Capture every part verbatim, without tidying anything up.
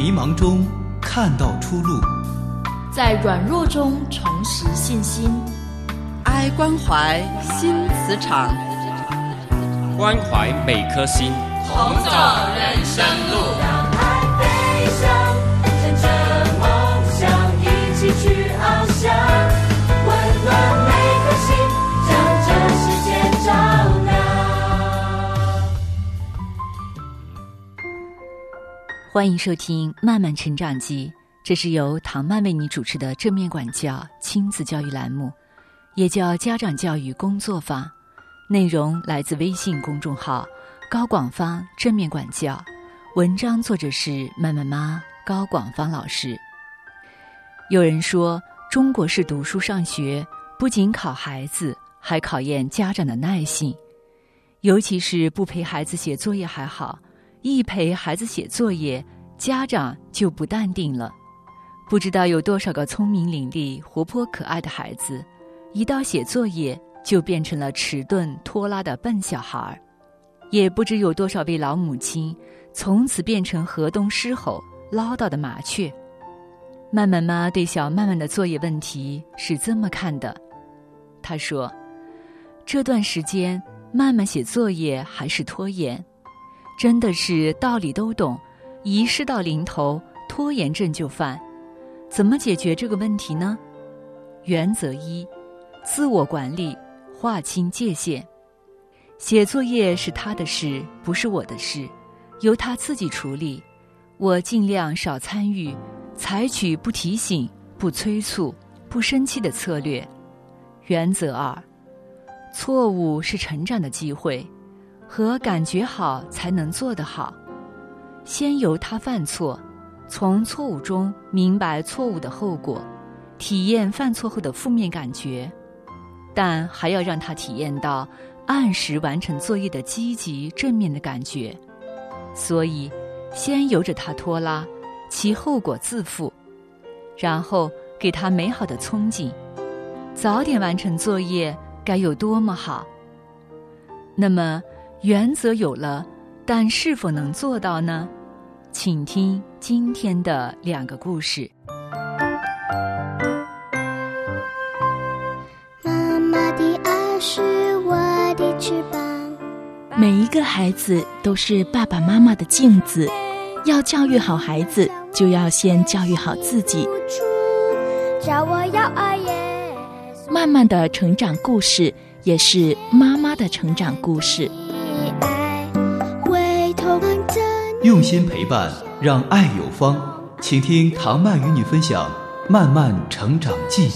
迷茫中看到出路， 在软弱中重拾信心。 爱关怀新磁场， 关怀每颗心， 同走人生路。 让爱飞翔，乘着梦想一起去翱翔，温暖每颗心，将这世界照亮。 欢迎收听《慢慢成长记》，这是由唐曼为你主持的正面管教亲子教育栏目，也叫家长教育工作坊。内容来自微信公众号高广芳正面管教，文章作者是慢慢妈高广芳老师。有人说，中国式读书上学不仅考孩子，还考验家长的耐性。尤其是不陪孩子写作业还好，一陪孩子写作业，家长就不淡定了。不知道有多少个聪明伶俐、活泼可爱的孩子，一到写作业就变成了迟钝拖拉的笨小孩，也不知有多少位老母亲从此变成河东狮吼、唠叨的麻雀。曼曼妈对小曼曼的作业问题是这么看的，她说，这段时间曼曼写作业还是拖延，真的是道理都懂，一事到临头拖延症就犯。怎么解决这个问题呢？原则一，自我管理，划清界限。写作业是他的事，不是我的事，由他自己处理，我尽量少参与，采取不提醒、不催促、不生气的策略。原则二，错误是成长的机会，和感觉好才能做得好。先由他犯错，从错误中明白错误的后果，体验犯错后的负面感觉，但还要让他体验到按时完成作业的积极正面的感觉。所以先由着他拖拉，其后果自负，然后给他美好的憧憬，早点完成作业该有多么好。那么原则有了，但是否能做到呢？请听今天的两个故事。 妈妈的爱是我的翅膀。 每一个孩子都是爸爸妈妈的镜子，要教育好孩子，就要先教育好自己。慢慢的成长故事，也是妈妈的成长故事。 用心陪伴，让爱有方。请听唐曼与你分享《慢慢成长记》。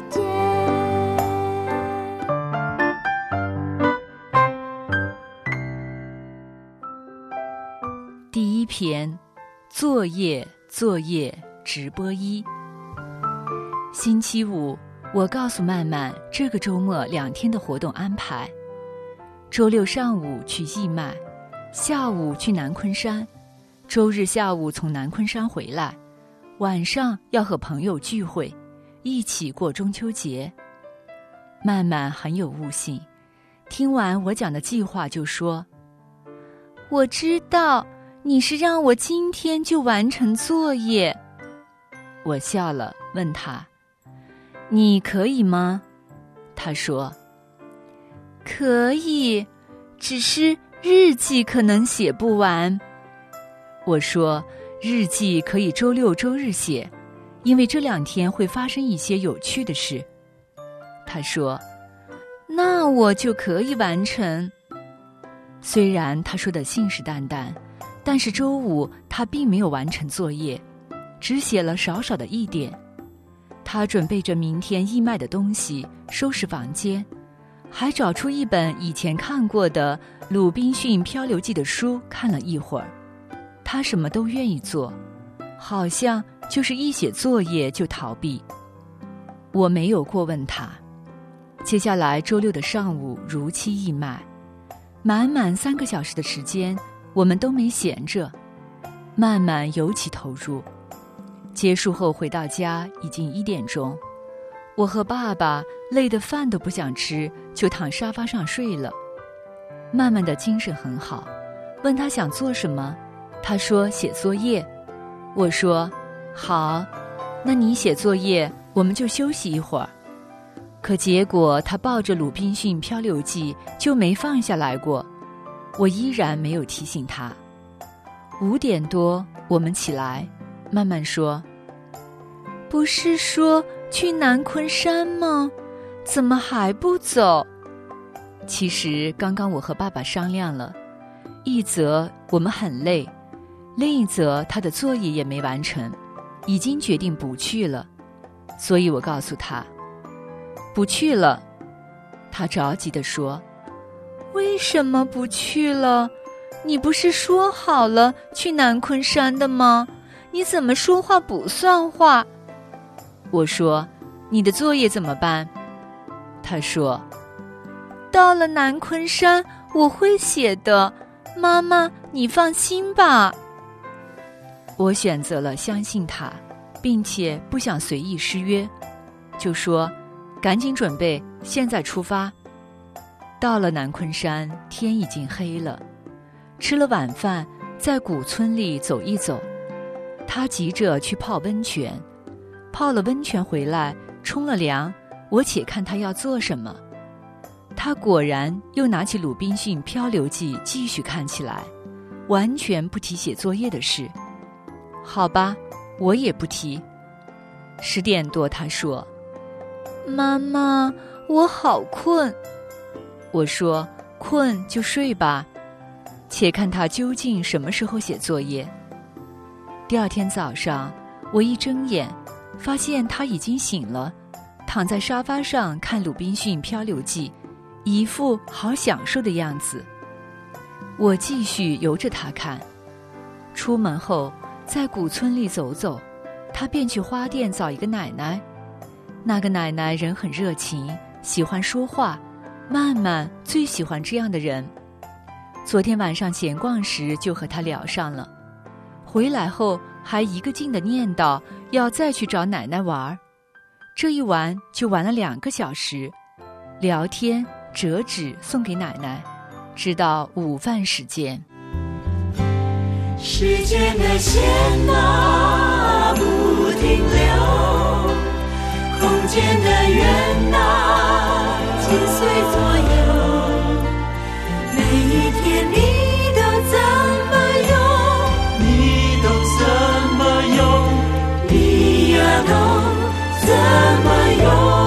第一篇，作业作业直播一。星期五，我告诉曼曼这个周末两天的活动安排。周六上午去义卖，下午去南昆山，周日下午从南昆山回来，晚上要和朋友聚会，一起过中秋节。曼曼很有悟性，听完我讲的计划就说，我知道你是让我今天就完成作业。我笑了，问他，你可以吗？他说，可以，只是日记可能写不完。我说，日记可以周六周日写，因为这两天会发生一些有趣的事。他说，那我就可以完成。虽然他说的信誓旦旦，但是周五他并没有完成作业，只写了少少的一点。他准备着明天义卖的东西，收拾房间，还找出一本以前看过的《鲁滨逊漂流记》的书看了一会儿。他什么都愿意做，好像就是一写作业就逃避。我没有过问他。接下来周六的上午如期义卖，满满三个小时的时间，我们都没闲着。慢慢尤其投入。结束后回到家已经一点钟，我和爸爸累得饭都不想吃，就躺沙发上睡了。慢慢的精神很好，问他想做什么，他说写作业。 我说好，那你写作业，我们就休息一会儿。可结果他抱着《鲁滨逊漂流记》就没放下来过，我依然没有提醒他。五点多我们起来，慢慢说，不是说去南昆山吗？怎么还不走？其实刚刚我和爸爸商量了，一则我们很累，另一则他的作业也没完成，已经决定不去了。所以我告诉他不去了。他着急地说，为什么不去了？你不是说好了去南昆山的吗？你怎么说话不算话？我说，你的作业怎么办？他说，到了南昆山我会写的，妈妈你放心吧。我选择了相信他，并且不想随意失约，就说赶紧准备，现在出发。到了南昆山，天已经黑了，吃了晚饭，在古村里走一走。他急着去泡温泉，泡了温泉回来，冲了凉，我且看他要做什么。他果然又拿起《鲁滨逊漂流记》继续看起来，完全不提写作业的事。好吧，我也不提。十点多他说，妈妈，我好困。我说，困就睡吧，且看他究竟什么时候写作业。第二天早上，我一睁眼，发现他已经醒了，躺在沙发上看《鲁滨逊漂流记》，一副好享受的样子。我继续由着他看。出门后，在古村里走走，他便去花店找一个奶奶。那个奶奶人很热情，喜欢说话，曼曼最喜欢这样的人。昨天晚上闲逛时就和他聊上了，回来后还一个劲地念叨要再去找奶奶玩。这一玩就玩了两个小时，聊天折纸送给奶奶，直到午饭时间。 时间的线啊不停留，空间的圆啊紧随左右，每一天你都怎么用， 你都怎么用， 你呀都怎么用。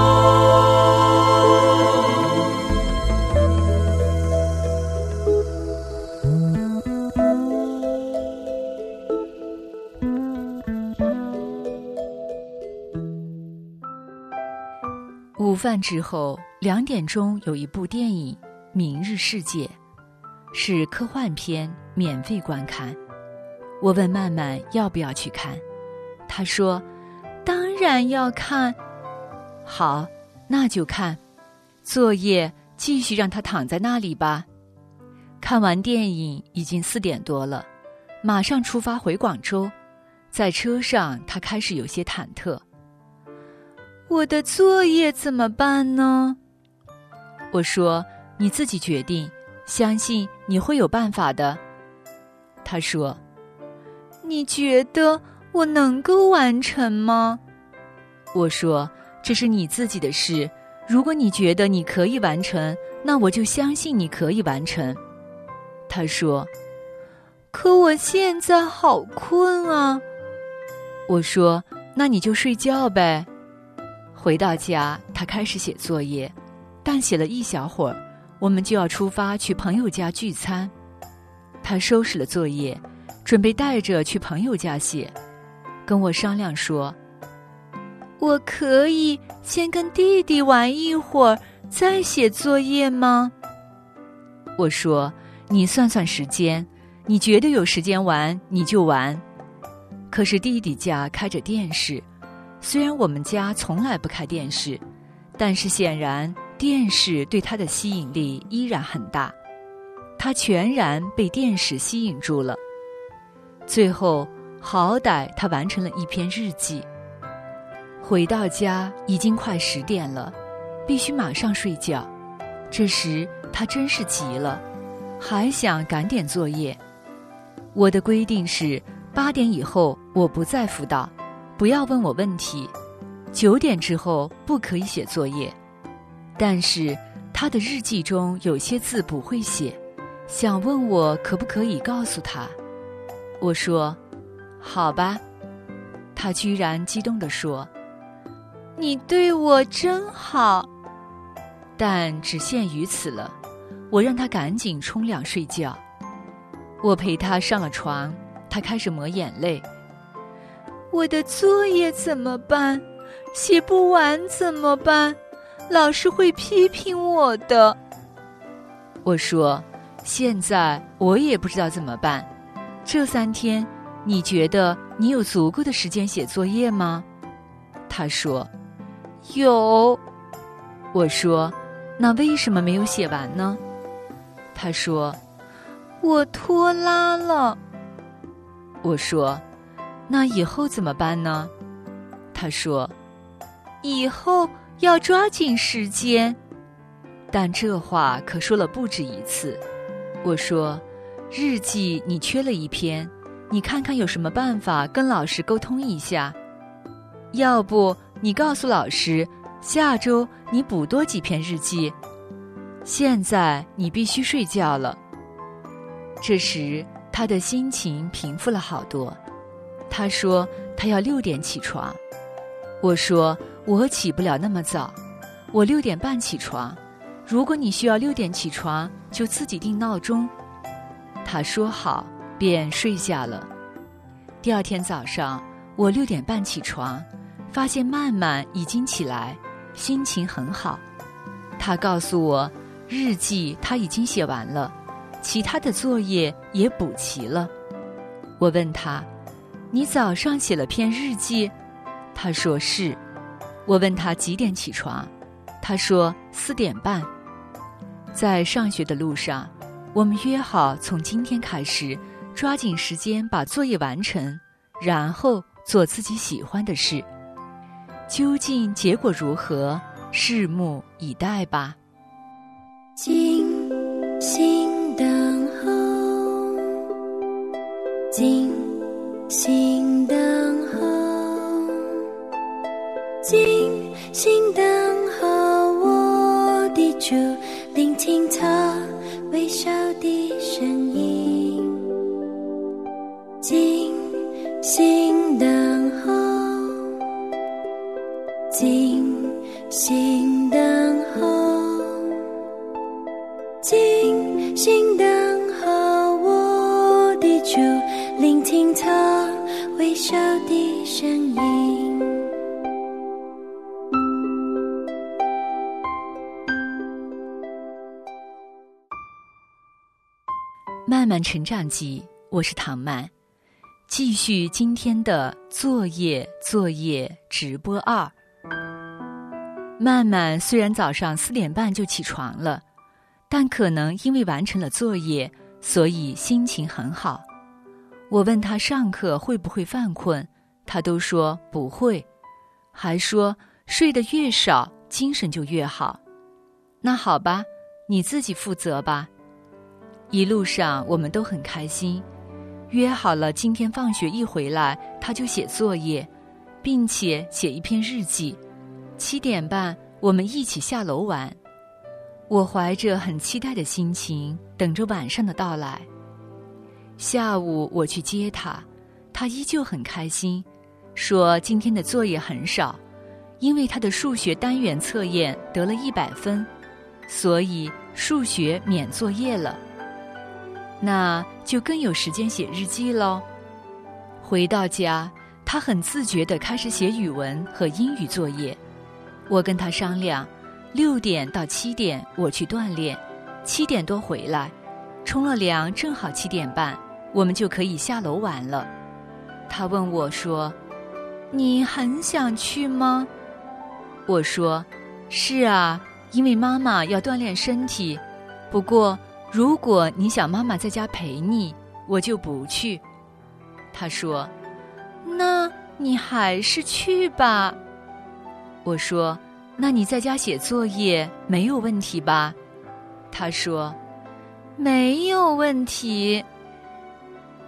午饭之后，两点钟有一部电影《明日世界》，是科幻片，免费观看。我问曼曼要不要去看，她说当然要看。好，那就看。作业继续让他躺在那里吧。看完电影已经四点多了，马上出发回广州。在车上他开始有些忐忑，我的作业怎么办呢？我说，你自己决定，相信你会有办法的。他说，你觉得我能够完成吗？我说，这是你自己的事，如果你觉得你可以完成，那我就相信你可以完成。他说，可我现在好困啊。我说，那你就睡觉呗。回到家，他开始写作业，但写了一小会儿，我们就要出发去朋友家聚餐。他收拾了作业，准备带着去朋友家写，跟我商量说，我可以先跟弟弟玩一会儿，再写作业吗？我说，你算算时间，你觉得有时间玩你就玩。可是弟弟家开着电视，虽然我们家从来不开电视，但是显然电视对他的吸引力依然很大，他全然被电视吸引住了。最后好歹他完成了一篇日记。回到家已经快十点了，必须马上睡觉。这时他真是急了，还想赶点作业。我的规定是八点以后我不再辅导，不要问我问题，九点之后不可以写作业。但是他的日记中有些字不会写，想问我可不可以告诉他。我说好吧。他居然激动地说，你对我真好。但只限于此了，我让他赶紧冲凉睡觉。我陪他上了床，他开始抹眼泪。我的作业怎么办？写不完怎么办？老师会批评我的。我说，现在我也不知道怎么办。这三天，你觉得你有足够的时间写作业吗？他说，有。我说，那为什么没有写完呢？他说，我拖拉了。我说，那以后怎么办呢？他说，以后要抓紧时间。但这话可说了不止一次。我说，日记你缺了一篇，你看看有什么办法跟老师沟通一下。要不你告诉老师，下周你补多几篇日记。现在你必须睡觉了。这时他的心情平复了好多。他说他要六点起床。我说我起不了那么早，我六点半起床。如果你需要六点起床，就自己定闹钟。他说好，便睡下了。第二天早上，我六点半起床，发现曼曼已经起来，心情很好。他告诉我，日记他已经写完了，其他的作业也补齐了。我问他，你早上写了篇日记？他说是。我问他几点起床？他说四点半。在上学的路上，我们约好从今天开始抓紧时间把作业完成，然后做自己喜欢的事。究竟结果如何，拭目以待吧。 静心等候，静心等候，静心等候我的主，聆听他微笑的声音。静心等候，静心等候，静心等候我的主，聆听他微笑的声音。 慢慢成长记，我是唐曼，继续今天的作业作业直播二。曼曼虽然早上四点半就起床了，但可能因为完成了作业，所以心情很好。我问他上课会不会犯困，他都说不会，还说睡得越少，精神就越好。那好吧，你自己负责吧。一路上我们都很开心，约好了今天放学一回来他就写作业，并且写一篇日记。七点半我们一起下楼玩。我怀着很期待的心情等着晚上的到来。下午我去接他，他依旧很开心，说今天的作业很少，因为他的数学单元测验得了一百分，所以数学免作业了。那就更有时间写日记咯。回到家，他很自觉地开始写语文和英语作业。我跟他商量，六点到七点我去锻炼，七点多回来，冲了凉正好七点半，我们就可以下楼玩了。他问我说，你很想去吗？我说，是啊，因为妈妈要锻炼身体，不过如果你想妈妈在家陪你，我就不去。他说，那你还是去吧。我说，那你在家写作业没有问题吧？他说，没有问题。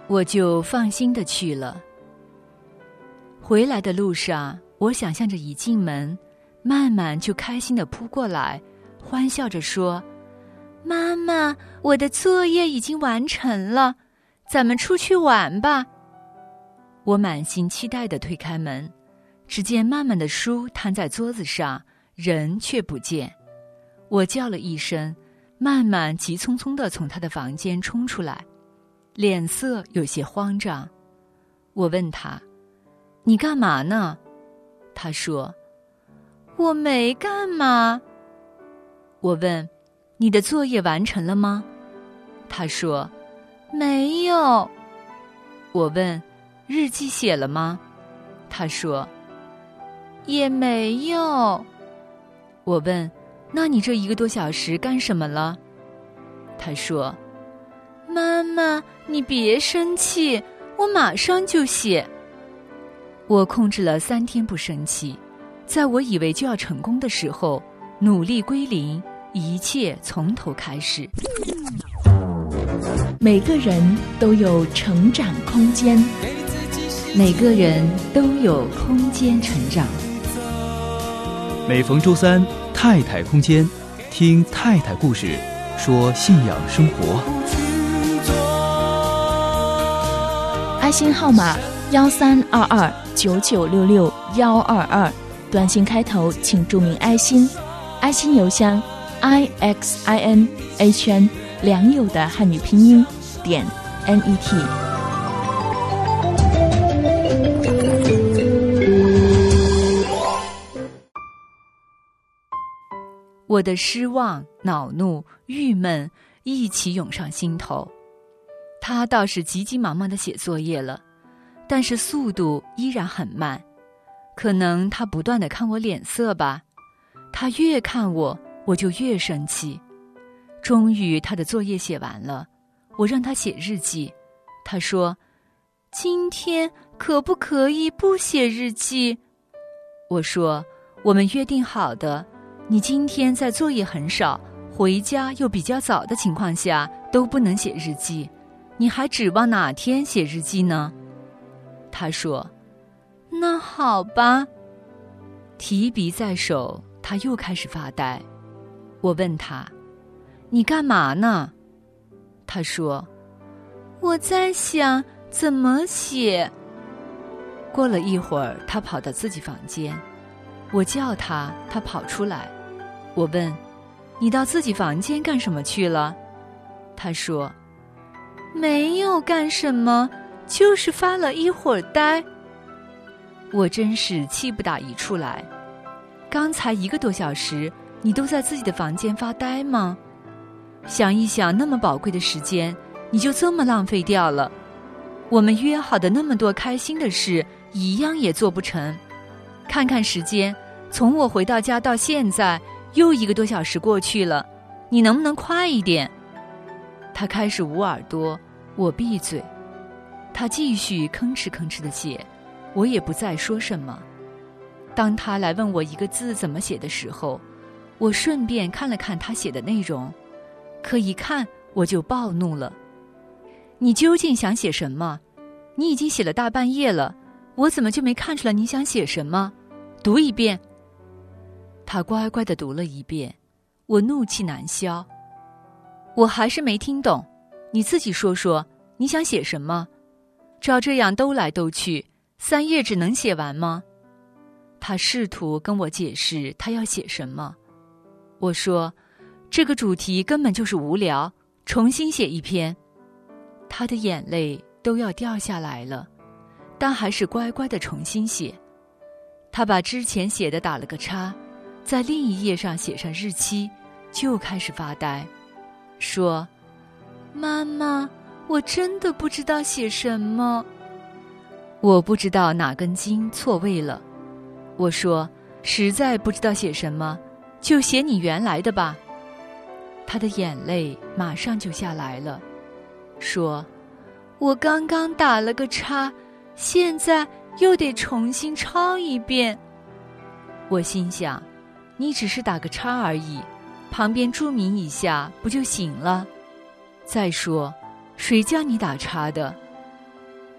我就放心地去了。回来的路上，我想象着一进门，曼曼就开心地扑过来，欢笑着说：妈妈，我的作业已经完成了，咱们出去玩吧。我满心期待地推开门，只见曼曼的书摊在桌子上，人却不见。我叫了一声，曼曼急匆匆地从她的房间冲出来，脸色有些慌张。我问她：你干嘛呢？她说：我没干嘛。我问：你的作业完成了吗？她说：没有。我问：日记写了吗？她说：也没有。我问：那你这一个多小时干什么了？她说：妈妈，你别生气，我马上就写。我控制了三天不生气，在我以为就要成功的时候，努力归零，一切从头开始。 每个人都有成长空间， 每个人都有空间成长。 每逢周三，太太空间，听太太故事，说信仰生活。 爱心号码幺三二二九九六六幺二二，短信开头请注明爱心，爱心邮箱 i x i n h n 良友的汉语拼音点 n e t。 我的失望、恼怒、郁闷一起涌上心头。他倒是急急忙忙地写作业了，但是速度依然很慢。可能他不断地看我脸色吧，他越看我，我就越生气。终于他的作业写完了，我让他写日记。他说：今天可不可以不写日记？我说：我们约定好的，你今天在作业很少，回家又比较早的情况下都不能写日记，你还指望哪天写日记呢？他说：那好吧。提笔在手，他又开始发呆。我问他：你干嘛呢？他说：我在想怎么写。过了一会儿，他跑到自己房间，我叫他，他跑出来。我问：你到自己房间干什么去了？他说：没有干什么，就是发了一会儿呆。我真是气不打一处来。刚才一个多小时，你都在自己的房间发呆吗？想一想，那么宝贵的时间，你就这么浪费掉了。我们约好的那么多开心的事，一样也做不成。看看时间，从我回到家到现在，又一个多小时过去了，你能不能快一点？他开始捂耳朵，我闭嘴。他继续吭哧吭哧地写，我也不再说什么。当他来问我一个字怎么写的时候，我顺便看了看他写的内容，可一看我就暴怒了。你究竟想写什么？你已经写了大半页了，我怎么就没看出来你想写什么？读一遍。他乖乖地读了一遍，我怒气难消。我还是没听懂，你自己说说，你想写什么？照这样兜来兜去，三页纸能写完吗？他试图跟我解释他要写什么。我说：这个主题根本就是无聊，重新写一篇。他的眼泪都要掉下来了，但还是乖乖地重新写。他把之前写的打了个叉，在另一页上写上日期，就开始发呆，说：妈妈，我真的不知道写什么。我不知道哪根筋错位了。我说：实在不知道写什么，就写你原来的吧。他的眼泪马上就下来了，说：我刚刚打了个叉，现在又得重新抄一遍。我心想，你只是打个叉而已，旁边注明一下不就行了？再说，谁叫你打叉的？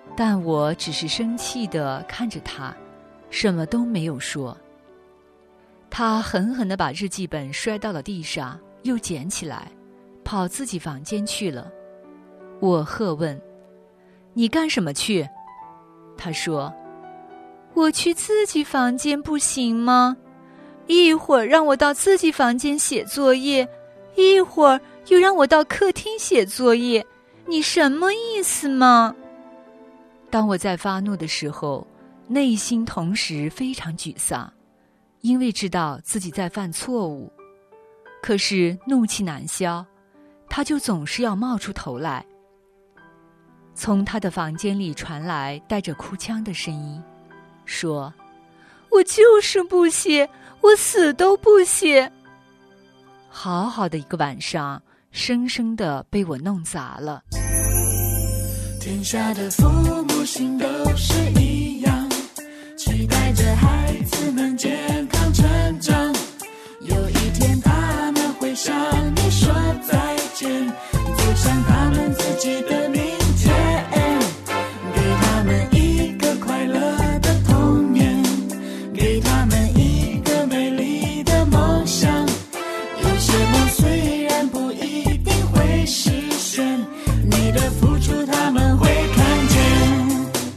但我只是生气地看着他，什么都没有说。他狠狠地把日记本摔到了地上，又捡起来，跑自己房间去了。我喝问：你干什么去？他说：我去自己房间不行吗？一会儿让我到自己房间写作业，一会儿又让我到客厅写作业，你什么意思吗？当我在发怒的时候，内心同时非常沮丧，因为知道自己在犯错误。可是怒气难消，他就总是要冒出头来。从他的房间里传来带着哭腔的声音，说：我就是不写，我死都不写。好好的一个晚上，生生的被我弄砸了。 天下的父母心都是一样，期待着孩子们健康成长。有一天他们会向你说再见，走向他们自己的明天，给他们一个快乐的童年，给他们一个美丽的梦想。有些梦虽然不一定会实现，你的付出他们会看见。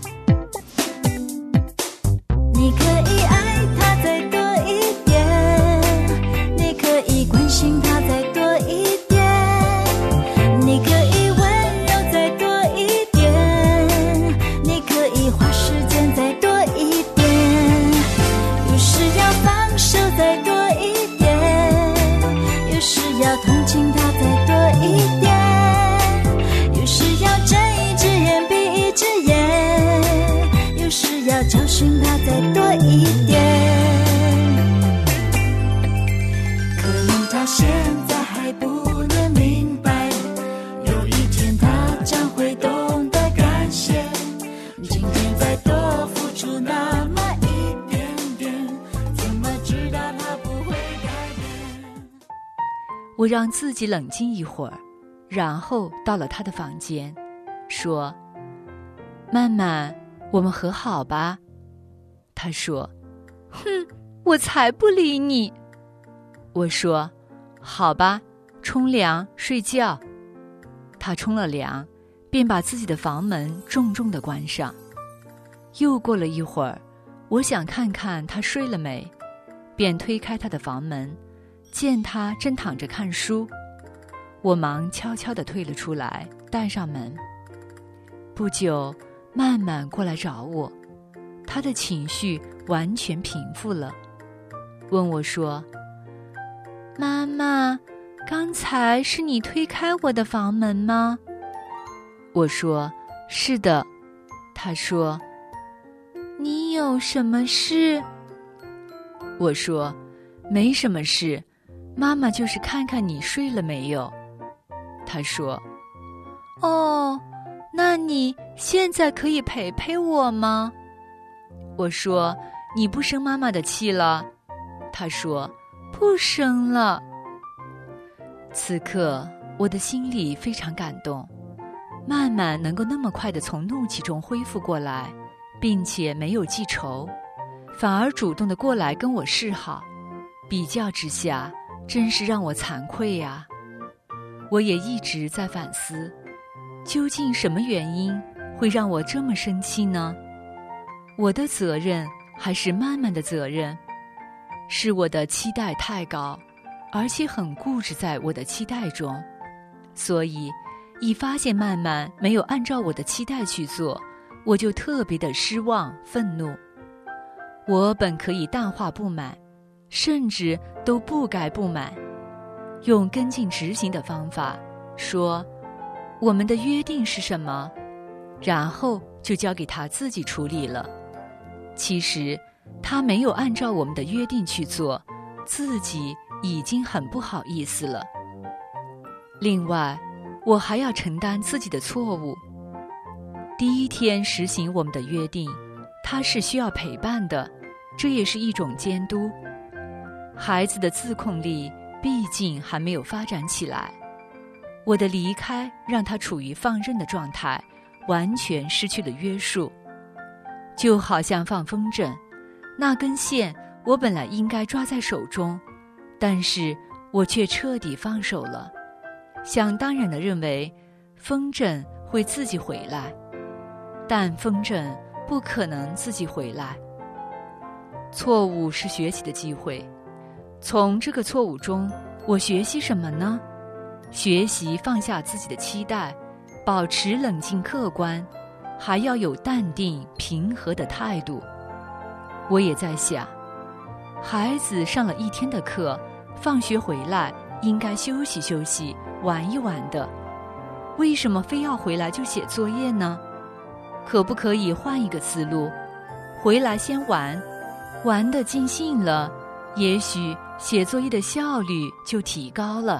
你可以爱他再多一点，你可以关心他再多一点，你可以温柔再多一点，你可以花时间再多一点，有时要放手再多一点，有时要同情他再多一点，有时要睁一只眼闭一只眼，有时要教训他再多一点。可能他现在还不能明白，有一天他将会懂得感谢，今天再多付出那么一点点，怎么知道他不会改变。 我让自己冷静一会儿，然后到了他的房间，说：曼曼，我们和好吧。他说：哼，我才不理你。我说：好吧，冲凉睡觉。他冲了凉，便把自己的房门重重地关上。又过了一会儿，我想看看他睡了没，便推开他的房门，见他正躺着看书。我忙悄悄地退了出来，带上门。不久，曼曼过来找我，她的情绪完全平复了，问我说：妈妈，刚才是你推开我的房门吗？我说：是的。她说：你有什么事？我说：没什么事，妈妈就是看看你睡了没有。她说：哦，那你现在可以陪陪我吗？我说：你不生妈妈的气了？她说：不生了。此刻我的心里非常感动，曼曼能够那么快地从怒气中恢复过来，并且没有记仇，反而主动地过来跟我示好，比较之下真是让我惭愧呀。我也一直在反思，究竟什么原因会让我这么生气呢？我的责任还是曼曼的责任？是我的期待太高，而且很固执在我的期待中，所以一发现曼曼没有按照我的期待去做，我就特别的失望愤怒。我本可以淡化不满，甚至都不该不满，用跟进执行的方法说我们的约定是什么，然后就交给他自己处理了。其实他没有按照我们的约定去做，自己已经很不好意思了。另外，我还要承担自己的错误。第一天实行我们的约定，他是需要陪伴的，这也是一种监督。孩子的自控力毕竟还没有发展起来，我的离开让他处于放任的状态， 完全失去了约束。就好像放风筝，那根线我本来应该抓在手中，但是我却彻底放手了，想当然地认为风筝会自己回来，但风筝不可能自己回来。错误是学习的机会，从这个错误中我学习什么呢？学习放下自己的期待，保持冷静客观，还要有淡定平和的态度。我也在想，孩子上了一天的课，放学回来应该休息休息，玩一玩的，为什么非要回来就写作业呢？可不可以换一个思路，回来先玩，玩得尽兴了，也许写作业的效率就提高了。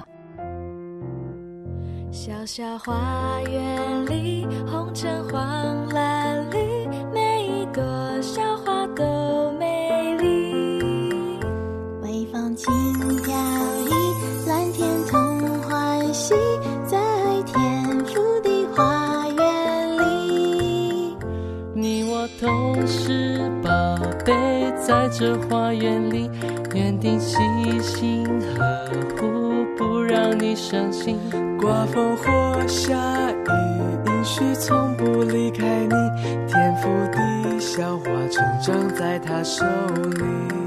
小小花园里，红橙黄蓝绿，每一朵小花都美丽。微风轻飘逸，蓝天同欢喜，在天府的花园里。 你我同是宝贝，在这花园里，约定细心呵护，不让你伤心。刮风或下雨，应许从不离开你，天赋的小花成长在他手里。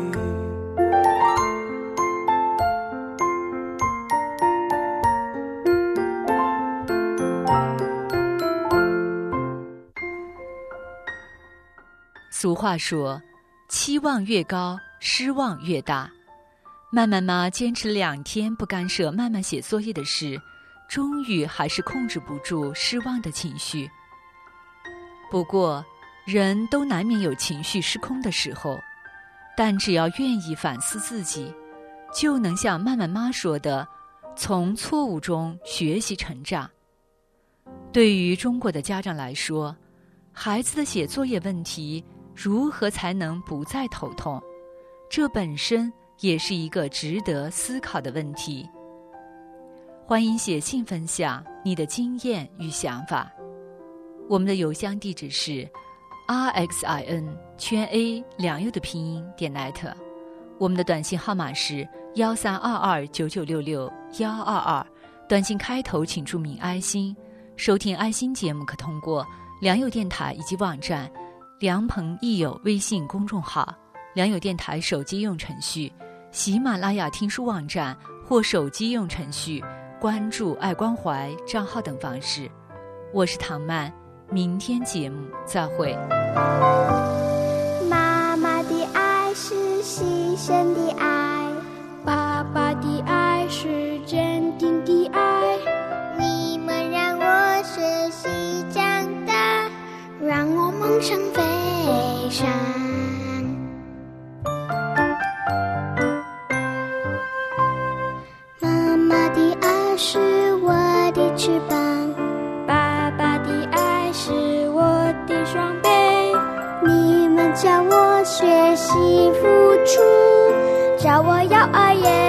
俗话说，期望越高，失望越大。曼曼妈坚持两天不干涉曼曼写作业的事，终于还是控制不住失望的情绪。不过，人都难免有情绪失控的时候，但只要愿意反思自己，就能像曼曼妈说的，从错误中学习成长。对于中国的家长来说，孩子的写作业问题如何才能不再头痛，这本身也是一个值得思考的问题。欢迎写信分享你的经验与想法。我们的邮箱地址是 r x i n 圈 a 良友的拼音点 net， 我们的短信号码是幺三二二九九六六幺二二，短信开头请注明爱心。收听爱心节目可通过良友电台以及网站良朋益友微信公众号、良友电台手机用程序、喜马拉雅听书网站或手机用程序关注爱关怀账号等方式。我是唐曼，明天节目再会。 妈妈的爱是牺牲的爱，爸爸的爱是坚定的爱。你们让我学习长大，让我梦想飞翔。妈妈的爱是我的翅膀，爸爸的爱是我的双臂。你们教我学习付出，教我要爱也